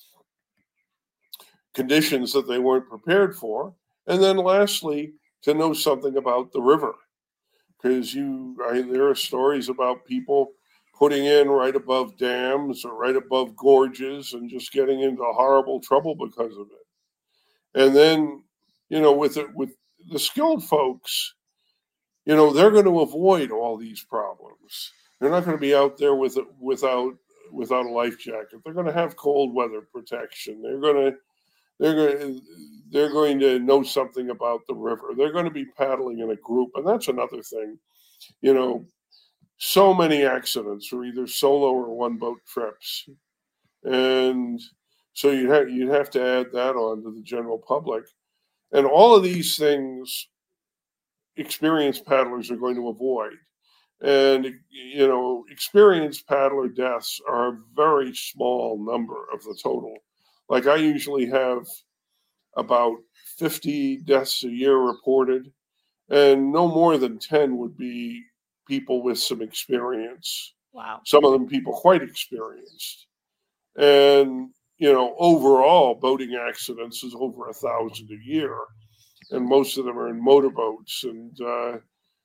conditions that they weren't prepared for. And then lastly, to know something about the river. Because you, I, there are stories about people putting in right above dams or right above gorges and just getting into horrible trouble because of it. And then, you know, with it, with the skilled folks, you know, they're going to avoid all these problems. They're not going to be out there with it without without a life jacket. They're going to have cold weather protection. They're going to they're going they're going to know something about the river. They're going to be paddling in a group, and that's another thing. You know, so many accidents are either solo or one boat trips, and so you have you'd have to add that on to the general public, and all of these things experienced paddlers are going to avoid. And you know, experienced paddler deaths are a very small number of the total. Like I usually have about fifty deaths a year reported, and no more than ten would be people with some experience. Wow. Some of them people quite experienced. And, you know, overall, boating accidents is over a thousand a year. And most of them are in motorboats. And, uh,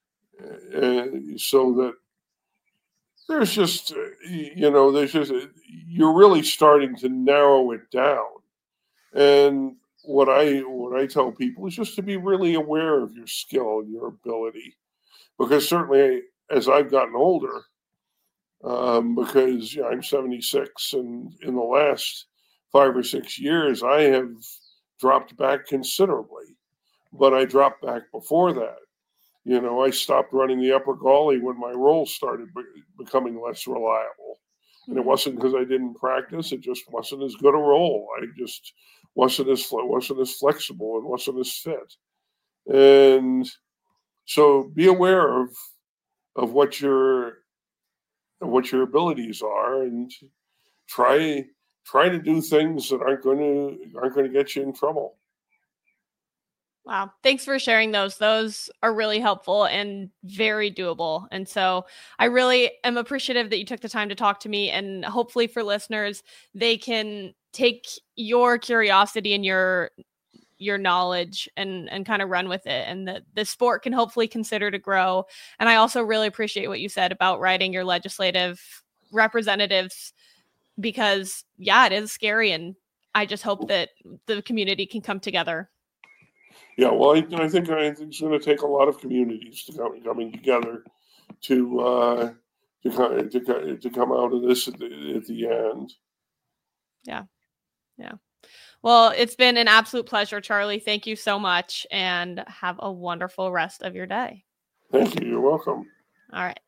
and so that there's just, you know, there's just, you're really starting to narrow it down. And what I what I tell people is just to be really aware of your skill and your ability, because certainly as I've gotten older, um, because you know, I'm seventy-six, and in the last five or six years I have dropped back considerably, but I dropped back before that. You know, I stopped running the upper gully when my roll started be- becoming less reliable. And it wasn't because I didn't practice; it just wasn't as good a roll. I just wasn't as wasn't as flexible and wasn't as fit. And so, be aware of of what your of what your abilities are, and try try to do things that aren't going to aren't going to get you in trouble. Wow. Thanks for sharing those. Those are really helpful and very doable. And so I really am appreciative that you took the time to talk to me, and hopefully for listeners, they can take your curiosity and your your knowledge and and kind of run with it, and that the sport can hopefully consider to grow. And I also really appreciate what you said about writing your legislative representatives, because yeah, it is scary, and I just hope that the community can come together. Yeah, well, I, I think I think it's going to take a lot of communities to come coming together to uh, to come to, to come out of this at the, at the end. Yeah, yeah. Well, it's been an absolute pleasure, Charlie. Thank you so much, and have a wonderful rest of your day. Thank you. You're welcome. All right.